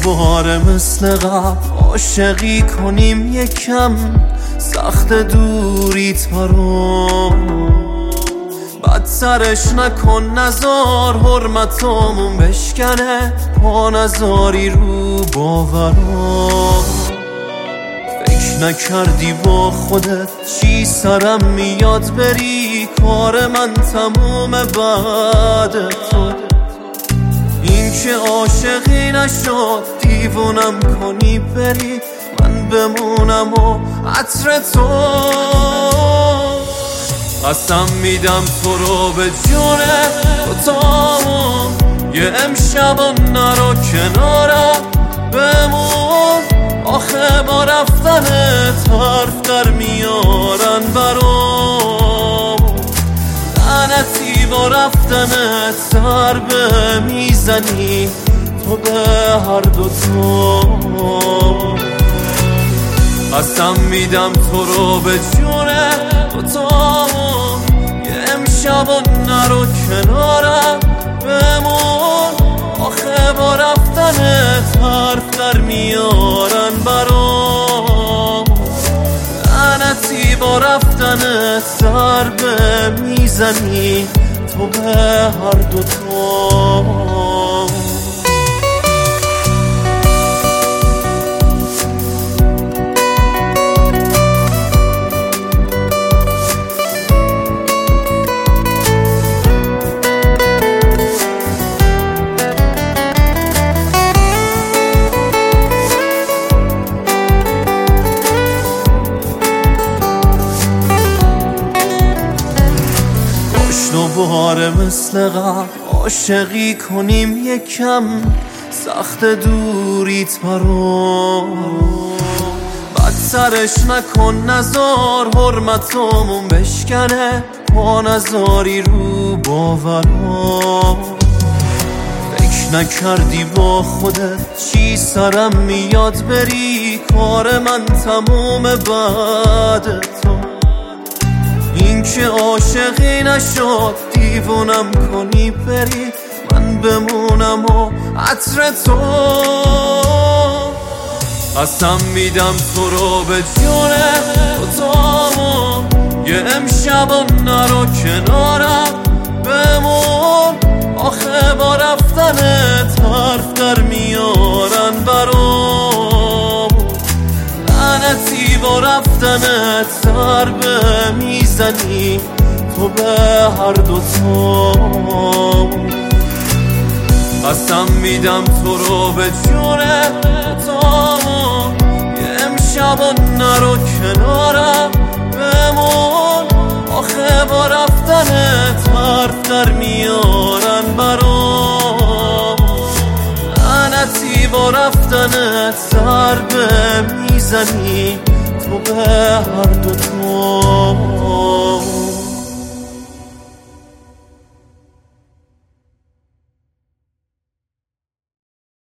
دوباره مثل قبل عاشقی کنیم یکم، سخت دوریت برام بدترش نکن، نزار حرمتامون بشکنه، پا نزاری رو باورام. فکر نکردی با خودت چی سرم میاد بری، کار من تموم بعد تو. این که عاشقی نشد دیوونم کنی بری، من بمونم و عطر تو. قسم میدم تو رو به جونه دوتامون، یه امشبا نرو کنارم بمون. آخه با رفتنت حرف در میارن برام، لعنتی با رفتنت ضربه میزنی تو به هر دوتامون. قسم میدم تو رو به جونه دوتامون، یه امشبا نرو کنارم بمون. آخه با رفتنت حرف در میارن برام، لعنتی با رفتنت ضربه میزنی تو به هر دوتامون. دوباره مثل قبل عاشقی کنیم یکم، سخت دوریت برام بدترش نکن، نزار حرمتامون بشکنه، پا نزاری رو باورام. فکر نکردی با خودت چی سرم میاد بری، کار من تموم بعد تو. این که عاشقی نشد دیوونم کنی بری، من بمونم و عطر تو. قسم میدم تو رو به جونه دوتامون، یه امشبا نرو کنارم بمون. آخه با رفتنت حرف در میارن برام، لعنتی با رفتنت ضربه میزنی تو به هر دوتامون. قسم میدم تو رو به جونه دوتامون، یه امشبا نرو کنارم بمون. آخه با رفتنت حرف در میارن برام، لعنتی با رفتنت ضربه میزنی تو به هر